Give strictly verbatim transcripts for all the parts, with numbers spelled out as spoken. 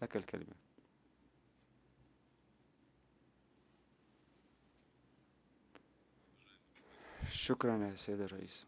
لك الكلمة. شكرا يا سيد الرئيس.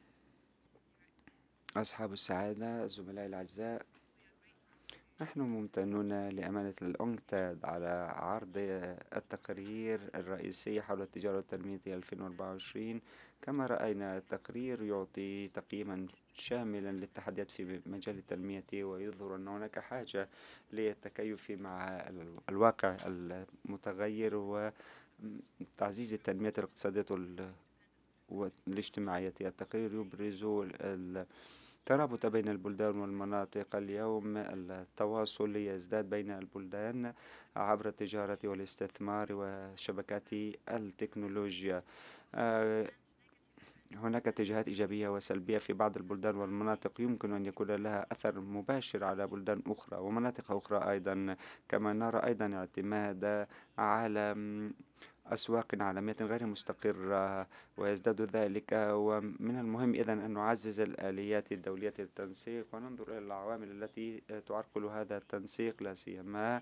أصحاب السعادة، زملائي الأعزاء، نحن ممتنون لأمانة الأونكتاد على عرض التقرير الرئيسي حول التجارة والتنمية ألفين وأربعة وعشرين. كما رأينا التقرير يعطي تقييما شاملا للتحديات في مجال التنمية، ويظهر أن هناك حاجة للتكيف مع ال- الواقع المتغير وتعزيز التنمية الاقتصادية وال- والاجتماعية. التقرير يبرز الترابط بين البلدان والمناطق. اليوم التواصل يزداد بين البلدان عبر التجارة والاستثمار وشبكات التكنولوجيا. آه، هناك اتجاهات إيجابية وسلبية في بعض البلدان والمناطق، يمكن أن يكون لها أثر مباشر على بلدان أخرى ومناطق أخرى أيضا. كما نرى أيضا اعتماد على أسواق عالمية غير مستقرة ويزداد ذلك. ومن المهم إذن أن نعزز الآليات الدولية للتنسيق وننظر إلى العوامل التي تعرقل هذا التنسيق، لا سيما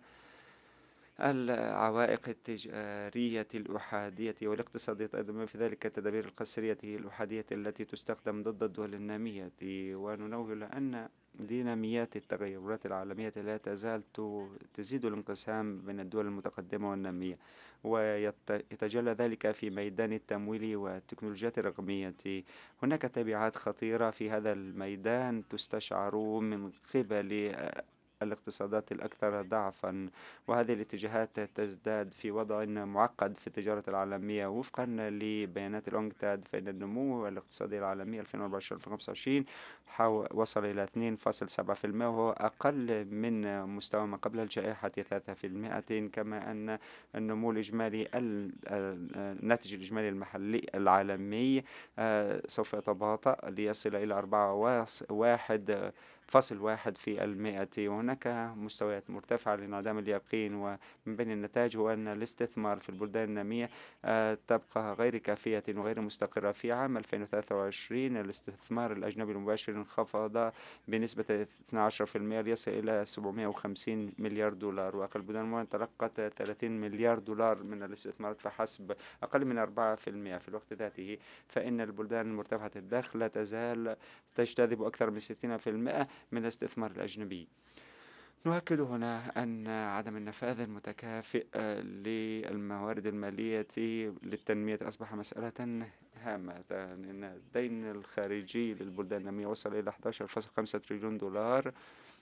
العوائق التجارية الأحادية والاقتصادية أيضا، بما في ذلك التدابير القسرية الأحادية التي تستخدم ضد الدول النامية. وننوه إلى أن ديناميات التغيرات العالمية لا تزال ت- تزيد الانقسام بين الدول المتقدمة والنامية، ويتجلى ذلك في ميدان التمويل والتكنولوجيات الرقمية. هناك تبعات خطيرة في هذا الميدان تستشعر من قبل الاقتصادات الأكثر ضعفًا، وهذه الاتجاهات تزداد في وضع معقد في التجارة العالمية. وفقًا لبيانات الأونكتاد، فإن النمو الاقتصادي العالمي ألفين وأربعة وعشرين ألفين وخمسة وعشرين حو وصل إلى اثنين فاصلة سبعة بالمئة، وهو أقل من مستوى ما قبل الجائحة ثلاثة بالمئة. كما أن النمو الإجمالي ال ال الناتج الإجمالي المحلي العالمي آآ سوف يتباطأ ليصل إلى أربعة واص واحد فاصل واحد في المئة. وهناك مستويات مرتفعة لانعدام اليقين. ومن بين النتائج هو أن الاستثمار في البلدان النامية آه، تبقى غير كافية وغير مستقرة. في عام ألفين وثلاثة وعشرين الاستثمار الأجنبي المباشر انخفض بنسبة اثني عشر بالمئة ليصل إلى سبعمائة وخمسين مليار دولار، وأقل البلدان المنظمة تلقت ثلاثين مليار دولار من الاستثمارات فحسب، أقل من أربعة بالمئة. في الوقت ذاته فإن البلدان المرتفعة الدخل لا تزال تجتذب أكثر من ستين بالمئة من الاستثمار الأجنبي. نؤكد هنا أن عدم النفاذ المتكافئ للموارد المالية للتنمية أصبح مسألة هامة، لأن الدين الخارجي للبلدان النامية وصل إلى إحدى عشر فاصلة خمسة تريليون دولار.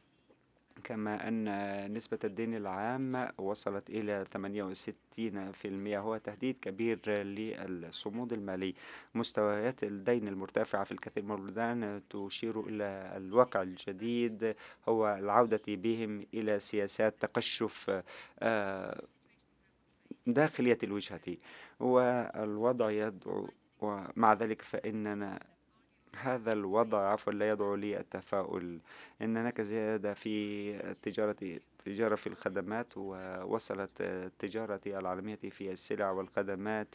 كما أن نسبة الدين العام وصلت إلى ثمانية وستين بالمئة، هو تهديد كبير للصمود المالي. مستويات الدين المرتفعة في الكثير من البلدان تشير إلى الواقع الجديد، هو العودة بهم إلى سياسات تقشف آه، داخلية الوجهة. والوضع يدعو، ومع ذلك فإننا هذا الوضع عفوا لا يدعو للتفاؤل. إن هناك زيادة في التجارة التجارة في الخدمات، ووصلت التجارة العالمية في السلع والخدمات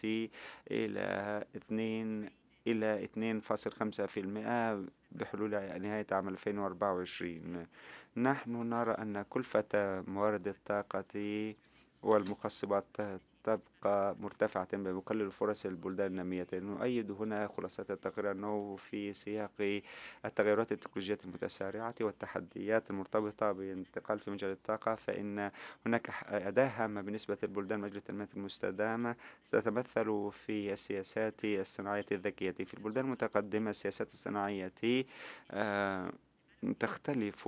إلى اثنين إلى اثنين فاصلة خمسة بالمئة بحلول نهاية عام ألفين وأربعة وعشرين. نحن نرى أن كلفة موارد الطاقة والمخصبات تبقى مرتفعة، بما يقلل فرص البلدان النامية. نؤيد هنا خلاصة التقرير أنه في سياق التغيرات التكنولوجية المتسارعة والتحديات المرتبطة بالانتقال في مجال الطاقة، فإن هناك أداة هامة بالنسبة للبلدان من أجل التنمية المستدامة تتمثل في السياسات الصناعية الذكية. في البلدان المتقدمة السياسات الصناعية آه، تختلف،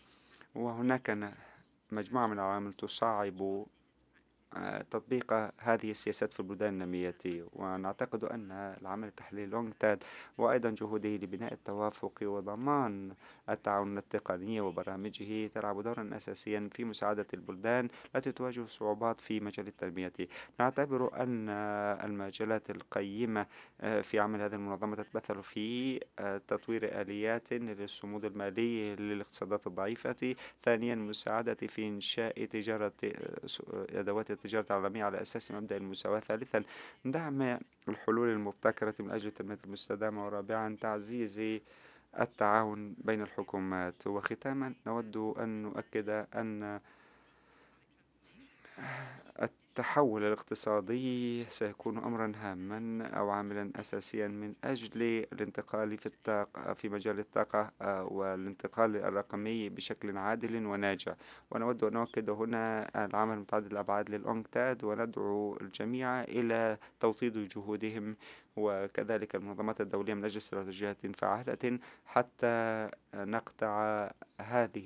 وهناك ن- مجموعة من العوامل تصعب آه، تطبيق هذه السياسات في البلدان النامية. ونعتقد أن العمل التحليلي لونج تاد وأيضا جهوده لبناء التوافق وضمان التعاون التقني وبرامجه تلعب دورا أساسيا في مساعدة البلدان التي تواجه صعوبات في مجال التنمية. نعتبر أن المجالات القيمة آه، في عمل هذه المنظمة تتمثل في آه، تطوير آليات للصمود المالي للاقتصادات الضعيفة. ثانيا، مساعدة في إنشاء تجارة أدوات التجارة العالمية على أساس مبدأ المساواة. ثالثا، دعم الحلول المبتكرة من أجل التنمية المستدامة. ورابعا، تعزيز التعاون بين الحكومات. وختاما، نود أن نؤكد أن التحول الاقتصادي سيكون أمرا هاما أو عاملا أساسيا من أجل الانتقال في الطاقة في مجال الطاقة آه، والانتقال الرقمي بشكل عادل وناجع. ونود أن نؤكد هنا العمل متعدد الأبعاد للأونكتاد، وندعو الجميع إلى توطيد جهودهم وكذلك المنظمات الدولية من أجل استراتيجيات فعالة حتى نقطع هذه